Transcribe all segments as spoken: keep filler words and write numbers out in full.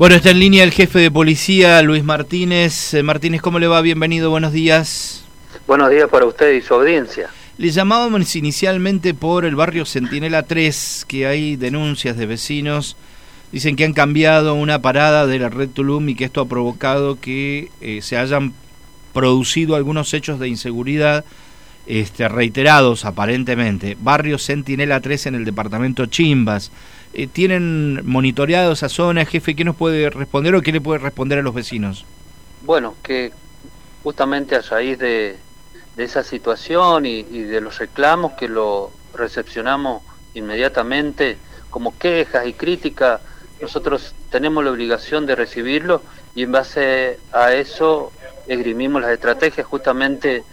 Bueno, está en línea el jefe de policía, Luis Martínez. Eh, Martínez, ¿cómo le va? Bienvenido, buenos días. Buenos días para usted y su audiencia. Le llamábamos inicialmente por el barrio Centinela tres, que hay denuncias de vecinos. Dicen que han cambiado una parada de la red Tulum y que esto ha provocado que eh, se hayan producido algunos hechos de inseguridad este, reiterados aparentemente. Barrio Centinela tres en el departamento Chimbas. Eh, ¿Tienen monitoreado esa zona, jefe? ¿Qué nos puede responder o qué le puede responder a los vecinos? Bueno, que justamente a raíz de, de esa situación y, y de los reclamos que lo recepcionamos inmediatamente como quejas y críticas, nosotros tenemos la obligación de recibirlo y en base a eso esgrimimos las estrategias. Justamente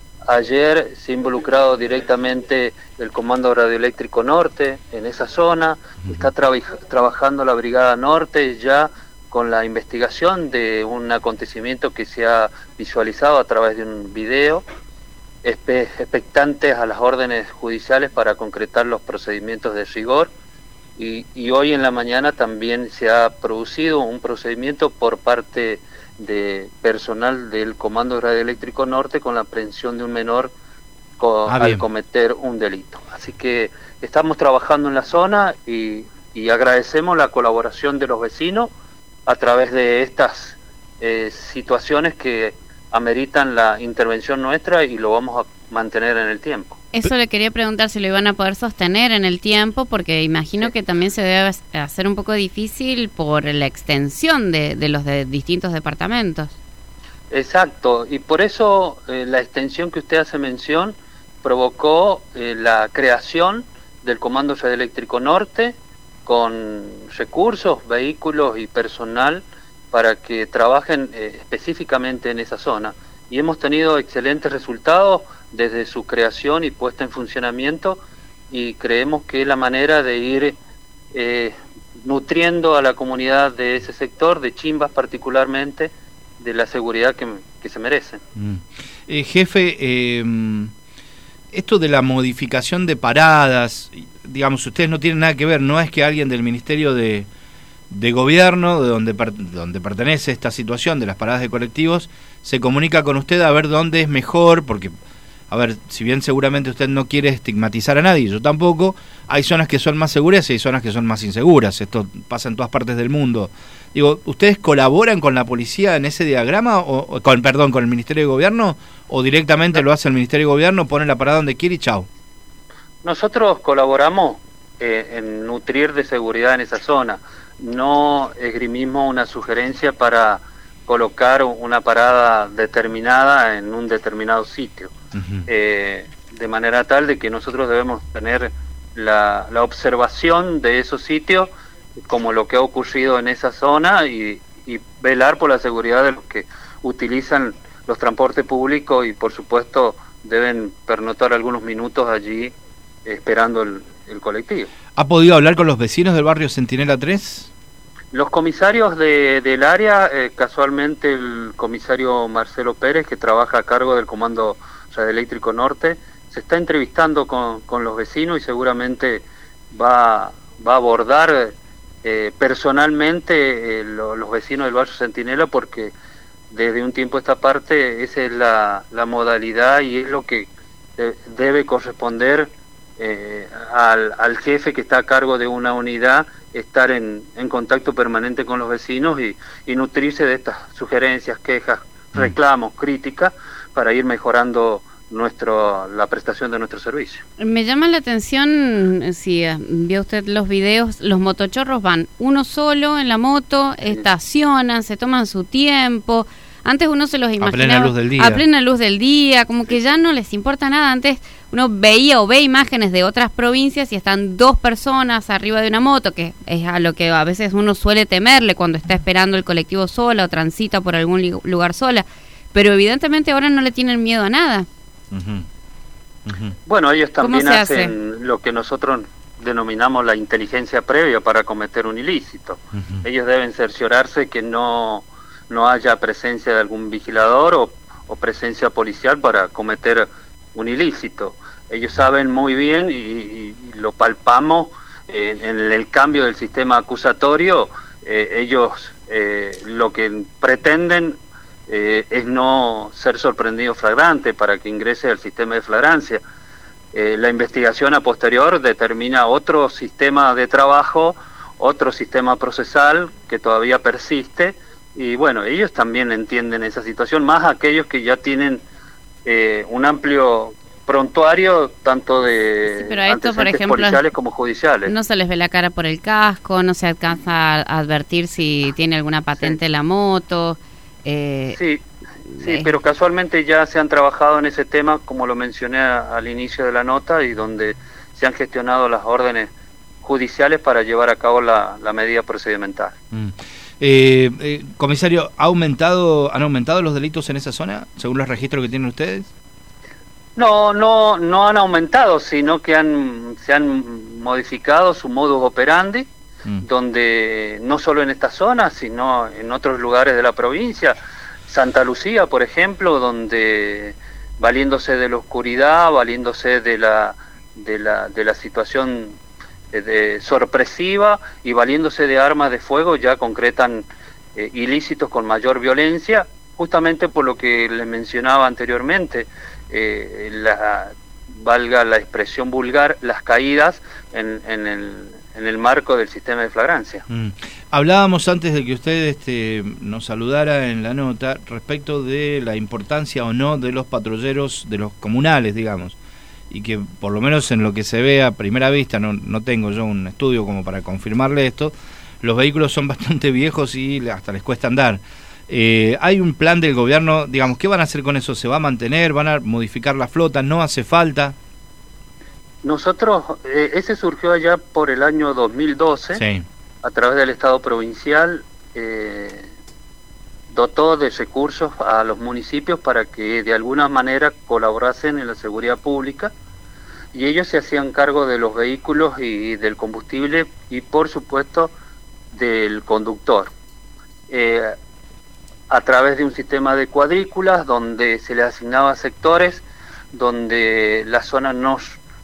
ayer se ha involucrado directamente el Comando Radioeléctrico Norte en esa zona, está tra trabajando la Brigada Norte ya con la investigación de un acontecimiento que se ha visualizado a través de un video, espe expectantes a las órdenes judiciales para concretar los procedimientos de rigor. Y, y hoy en la mañana también se ha producido un procedimiento por parte de personal del Comando Radioeléctrico Norte con la aprehensión de un menor co ah, al cometer un delito. Así que estamos trabajando en la zona y, y agradecemos la colaboración de los vecinos a través de estas eh, situaciones que ameritan la intervención nuestra y lo vamos a mantener en el tiempo. Eso le quería preguntar si lo iban a poder sostener en el tiempo, porque imagino sí. que también se debe hacer un poco difícil por la extensión de, de los de distintos departamentos. Exacto, y por eso eh, la extensión que usted hace mención provocó eh, la creación del Comando Radioeléctrico Norte con recursos, vehículos y personal para que trabajen eh, específicamente en esa zona. Y hemos tenido excelentes resultados desde su creación y puesta en funcionamiento, y creemos que es la manera de ir eh, nutriendo a la comunidad de ese sector, de Chimbas particularmente, de la seguridad que, que se merecen. Mm. Eh, jefe, eh, esto de la modificación de paradas, digamos, ustedes no tienen nada que ver, no es que alguien del Ministerio de... de gobierno, de donde, per, donde pertenece esta situación de las paradas de colectivos, se comunica con usted a ver dónde es mejor, porque, a ver, si bien seguramente usted no quiere estigmatizar a nadie, yo tampoco, hay zonas que son más seguras y hay zonas que son más inseguras, esto pasa en todas partes del mundo. Digo, ¿ustedes colaboran con la policía en ese diagrama, o, o con, perdón, con el Ministerio de Gobierno, o directamente lo hace el Ministerio de Gobierno, pone la parada donde quiere y chau? Nosotros colaboramos eh, en nutrir de seguridad en esa zona. No esgrimimos una sugerencia para colocar una parada determinada en un determinado sitio, uh-huh. eh, de manera tal de que nosotros debemos tener la, la observación de esos sitios como lo que ha ocurrido en esa zona y, y velar por la seguridad de los que utilizan los transportes públicos y por supuesto deben pernoctar algunos minutos allí esperando el, el colectivo. ¿Ha podido hablar con los vecinos del barrio Centinela tres? Los comisarios de, del área, eh, casualmente el comisario Marcelo Pérez, que trabaja a cargo del Comando Radioeléctrico Norte, se está entrevistando con, con los vecinos y seguramente va, va a abordar eh, personalmente eh, lo, los vecinos del barrio Centinela, porque desde un tiempo a esta parte esa es la, la modalidad y es lo que de, debe corresponder Eh, al, al jefe que está a cargo de una unidad, estar en, en contacto permanente con los vecinos y, y nutrirse de estas sugerencias, quejas, reclamos, críticas, para ir mejorando nuestro la prestación de nuestro servicio. Me llama la atención, si vio usted los videos, los motochorros van uno solo en la moto, estacionan, se toman su tiempo. Antes uno se los imaginaba a plena luz del día, a plena luz del día, como que ya no les importa nada. Antes uno veía o ve imágenes de otras provincias y están dos personas arriba de una moto, que es a lo que a veces uno suele temerle cuando está esperando el colectivo sola o transita por algún lugar sola, pero evidentemente ahora no le tienen miedo a nada. Uh-huh. Uh-huh. Bueno, ellos también hacen hace? lo que nosotros denominamos la inteligencia previa para cometer un ilícito. Uh-huh. Ellos deben cerciorarse que no no haya presencia de algún vigilador o, o presencia policial para cometer un ilícito. Ellos saben muy bien y, y, y lo palpamos eh, en el cambio del sistema acusatorio, eh, ellos eh, lo que pretenden eh, es no ser sorprendido flagrante para que ingrese al sistema de flagrancia. Eh, la investigación a posterior determina otro sistema de trabajo, otro sistema procesal que todavía persiste, y bueno, ellos también entienden esa situación, más aquellos que ya tienen eh, un amplio prontuario tanto de sí, pero a esto, por ejemplo, policiales como judiciales. No se les ve la cara por el casco, no se alcanza a advertir si tiene alguna patente sí. la moto. Eh, sí, sí eh. pero casualmente ya se han trabajado en ese tema, como lo mencioné a, al inicio de la nota, y donde se han gestionado las órdenes judiciales para llevar a cabo la, la medida procedimental. Mm. Eh, eh, comisario, ¿ha aumentado, ¿han aumentado los delitos en esa zona, según los registros que tienen ustedes? No, no, no han aumentado, sino que han se han modificado su modus operandi, mm. donde no solo en esta zona, sino en otros lugares de la provincia, Santa Lucía, por ejemplo, donde valiéndose de la oscuridad, valiéndose de la de la de la situación de sorpresiva y valiéndose de armas de fuego, ya concretan eh, ilícitos con mayor violencia, justamente por lo que les mencionaba anteriormente. Eh, la, valga la expresión vulgar, las caídas en, en, el, en el marco del sistema de flagrancia. Mm. Hablábamos antes de que usted este, nos saludara en la nota respecto de la importancia o no de los patrulleros, de los comunales, digamos, y que por lo menos en lo que se ve a primera vista, no, no tengo yo un estudio como para confirmarle esto, los vehículos son bastante viejos y hasta les cuesta andar. Eh, ¿Hay un plan del gobierno, digamos, qué van a hacer con eso? ¿Se va a mantener? ¿Van a modificar la flota? ¿No hace falta? Nosotros, eh, ese surgió allá por el año dos mil doce, sí. A través del Estado provincial, eh, dotó de recursos a los municipios para que de alguna manera colaborasen en la seguridad pública, y ellos se hacían cargo de los vehículos y del combustible y por supuesto del conductor. Eh, a través de un sistema de cuadrículas donde se les asignaba sectores, donde la zona no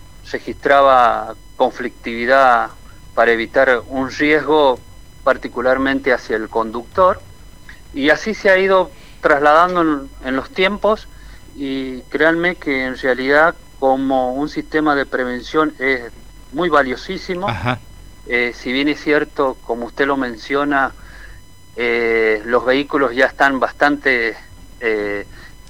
registraba conflictividad para evitar un riesgo particularmente hacia el conductor, y así se ha ido trasladando en, en los tiempos, y créanme que en realidad como un sistema de prevención es muy valiosísimo. Eh, si bien es cierto, como usted lo menciona, Eh, los vehículos ya están bastante eh,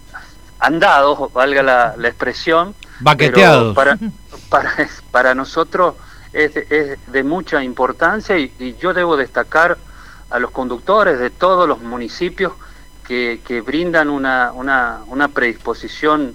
andados, valga la, la expresión, baqueteados. Pero para, para, para nosotros es de, es de mucha importancia, y, y yo debo destacar a los conductores de todos los municipios que, que brindan una, una, una predisposición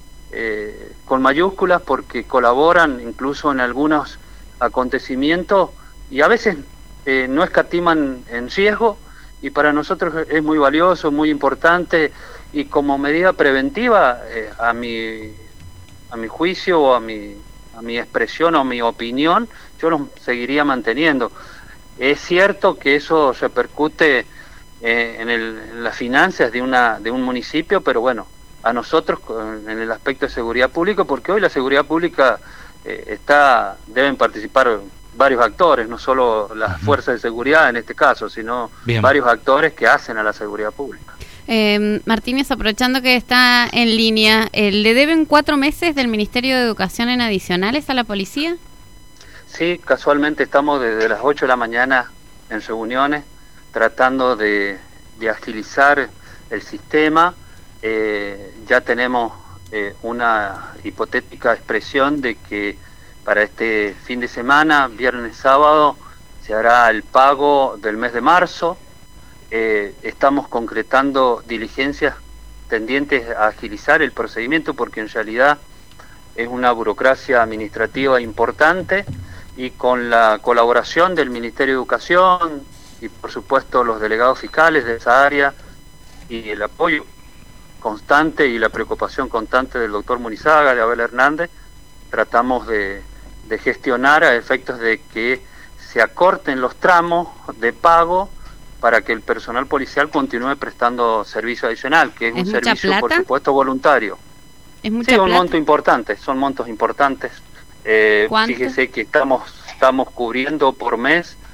eh, con mayúsculas, porque colaboran incluso en algunos acontecimientos y a veces eh, no escatiman en riesgo, y para nosotros es muy valioso, muy importante, y como medida preventiva, eh, a mi a mi juicio o a mi a mi expresión o mi opinión, yo los seguiría manteniendo. Es cierto que eso repercute eh, en, el, en las finanzas de una de un municipio, pero bueno, a nosotros en el aspecto de seguridad pública, porque hoy la seguridad pública eh, está deben participar varios actores, no solo las uh-huh. fuerzas de seguridad en este caso, sino Bien. varios actores que hacen a la seguridad pública. Eh, Martínez, aprovechando que está en línea, eh, ¿le deben cuatro meses del Ministerio de Educación en adicionales a la policía? Sí, casualmente estamos desde las ocho de la mañana en reuniones tratando de, de agilizar el sistema. Eh, ya tenemos eh, una hipotética expresión de que para este fin de semana, viernes, sábado, se hará el pago del mes de marzo. Eh, estamos concretando diligencias tendientes a agilizar el procedimiento, porque en realidad es una burocracia administrativa importante, y con la colaboración del Ministerio de Educación y por supuesto los delegados fiscales de esa área, y el apoyo constante y la preocupación constante del doctor Munizaga, de Abel Hernández, tratamos de de gestionar a efectos de que se acorten los tramos de pago para que el personal policial continúe prestando servicio adicional, que es, ¿Es un servicio, plata? por supuesto, voluntario. ¿Es mucha sí, un plata? monto importante, son montos importantes. Eh, fíjese que estamos estamos cubriendo por mes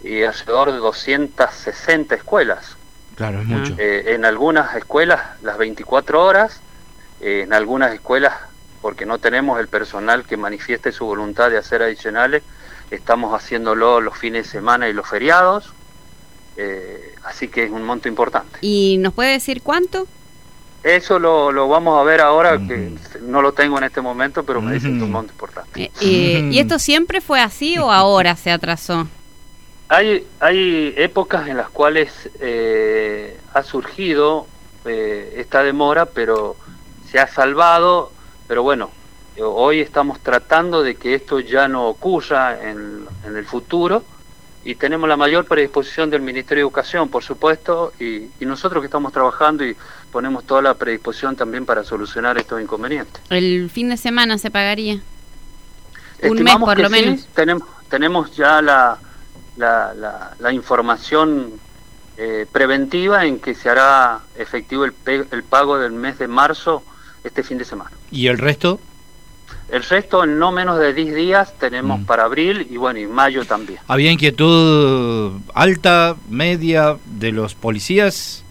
y alrededor de doscientas sesenta escuelas. Claro, es mucho. Eh, en algunas escuelas las veinticuatro horas, eh, en algunas escuelas, porque no tenemos el personal que manifieste su voluntad de hacer adicionales, estamos haciéndolo los fines de semana y los feriados, eh, así que es un monto importante. ¿Y nos puede decir cuánto? Eso lo, lo vamos a ver ahora, Mm. que no lo tengo en este momento, pero me dicen que es un Mm. monto importante. Eh, eh, ¿Y esto siempre fue así o ahora se atrasó? Hay, hay épocas en las cuales eh, ha surgido eh, esta demora, pero se ha salvado, pero bueno, eh, hoy estamos tratando de que esto ya no ocurra en, en el futuro, y tenemos la mayor predisposición del Ministerio de Educación, por supuesto, y, y nosotros que estamos trabajando y ponemos toda la predisposición también para solucionar estos inconvenientes. ¿El fin de semana se pagaría? Un mes Estimamos por que lo sí, menos. tenemos, tenemos ya la, la, la, la información eh, preventiva en que se hará efectivo el, pe- el pago del mes de marzo este fin de semana. ¿Y el resto? El resto, en no menos de diez días, tenemos Mm. para abril y bueno, y mayo también. ¿Había inquietud alta, media de los policías?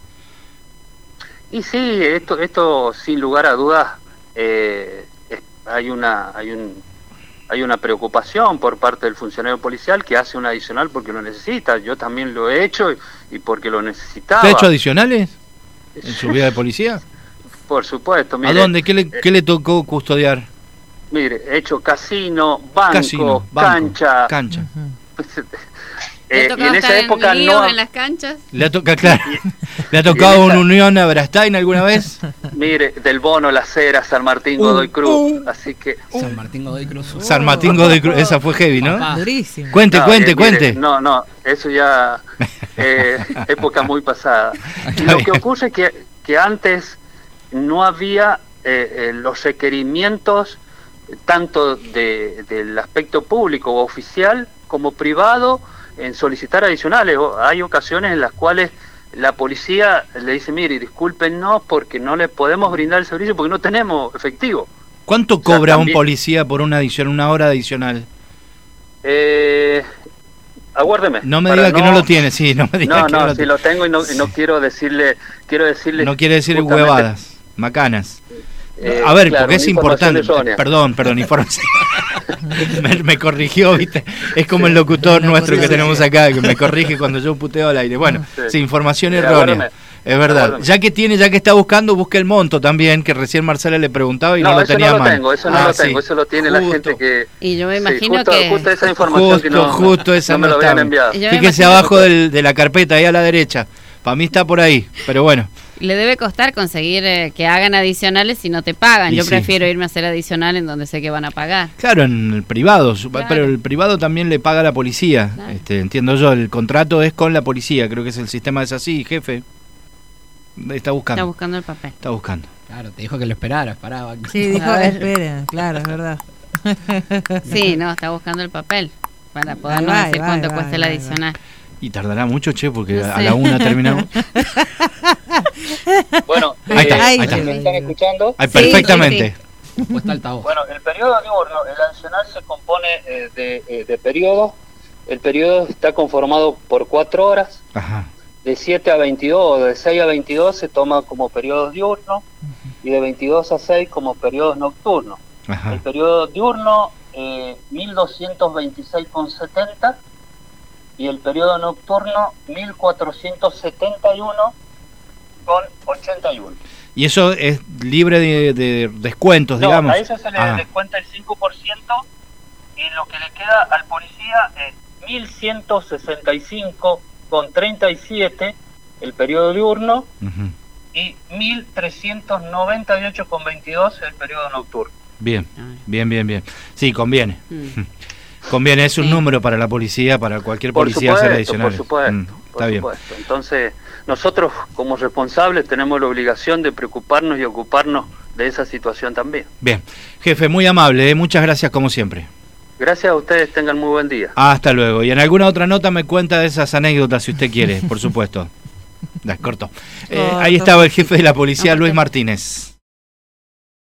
Y sí, esto, esto sin lugar a dudas, eh, es- hay una, hay un, hay una preocupación por parte del funcionario policial que hace un adicional porque lo necesita. Yo también lo he hecho y, y porque lo necesitaba. ¿Te ha hecho adicionales en su vida de policía? Por supuesto. ¿A Mire, dónde? ¿Qué le, qué le tocó custodiar? Mire, he hecho casino, banco, Casino, banco, cancha. cancha. ¿Le Eh, tocó y en estar esa época en líos no. en las canchas? ¿Le ha, toca, claro, ¿Le ha y en tocado esa- una unión a Brastain alguna vez? Mire, del Bono, La Cera, San Martín, Uh, Godoy Cruz. uh. Así que. San Martín Godoy Cruz. San Martín Godoy Cruz, esa fue heavy, ¿no? Papá. Durísimo. Cuente, No, cuente, eh, mire, cuente. No, no, eso ya. Eh, época muy pasada. Está Lo bien. que ocurre es que, que antes no había eh, eh, los requerimientos tanto de, del aspecto público o oficial como privado en solicitar adicionales. O- Hay ocasiones en las cuales la policía le dice, mire, discúlpenos porque no le podemos brindar el servicio porque no tenemos efectivo. ¿Cuánto sea, cobra un también- policía por una adición, una hora adicional? Eh, aguárdeme. No me para diga que no lo tiene, sí, no me diga No, que no, no lo si tiene. lo tengo y no, y no quiero decirle, quiero decirle. No quiere decir justamente, huevadas, macanas. eh, A ver, claro, porque es una información importante. errónea. Perdón, perdón, información. me, me corrigió, ¿viste? Es como el locutor Sí, nuestro que sí, tenemos sí. acá, que me corrige cuando yo puteo al aire. Bueno, Sí. sí, información Sí, errónea. aguárdame. Es verdad. Aguárdame. Ya que tiene, ya que está buscando, busque el monto también, que recién Marcela le preguntaba y no, No, lo eso tenía no a lo mano. tengo, eso no Ah, lo sí. tengo, eso lo tiene la Justo. gente que. Y yo me Sí, imagino justo, que... justo esa información Justo, que no, justo esa no me no lo habían estaba. enviado. Yo me Fíjese imagino- abajo del- de la carpeta, ahí a la derecha. Para mí está por ahí, pero bueno. Le debe costar conseguir eh, que hagan adicionales si no te pagan. Y Yo sí. prefiero irme a hacer adicional en donde sé que van a pagar. Claro, en el privado, su- Claro. pero el privado también le paga a la policía. Claro. Este, entiendo yo, el contrato es con la policía, creo que es el sistema es así, jefe. Está Está buscando. buscando el papel. Está buscando. Claro, te dijo que lo esperaras, paraba. Sí, dijo, A ver. esperen, claro, es verdad. Sí, no, está buscando el papel para podernos va, decir ahí va, cuánto ahí va, cuesta ahí el va, ahí va. adicional. Y tardará mucho, che, porque No a sé. la una terminamos. Bueno, Ahí está, eh, ahí está. ¿me están escuchando? Ay, Sí, perfectamente. Puesta altavoz. Bueno, el periodo diurno, el adicional se compone eh, de, eh, de periodos. El periodo está conformado por cuatro horas. Ajá. De siete a veintidós o de seis a veintidós se toma como periodos diurnos y de veintidós a seis como periodos nocturnos. Ajá. El periodo diurno eh, mil doscientos veintiséis con setenta y el periodo nocturno mil cuatrocientos setenta y uno con ochenta y uno. Y eso es libre de, de descuentos, No, digamos. a eso se le Ah, descuenta el cinco por ciento y lo que le queda al policía es mil ciento sesenta y cinco con treinta y siete el periodo diurno ujú. y mil trescientos noventa y ocho con veintidós el periodo nocturno. Bien, Ah, bien, bien, bien. Sí, conviene. mm. Conviene, es un Sí. número para la policía, para cualquier Por policía supuesto, hacer adicionales. por supuesto, Mm, por está bien. supuesto. Entonces, nosotros como responsables tenemos la obligación de preocuparnos y ocuparnos de esa situación también. Bien. Jefe, muy amable, ¿eh? Muchas gracias como siempre. Gracias a ustedes, tengan muy buen día. Hasta luego. Y en alguna otra nota me cuenta de esas anécdotas, si usted quiere, por supuesto. Da, corto. Eh, ahí Corto. estaba el jefe de la policía, No, Luis porque- Martínez.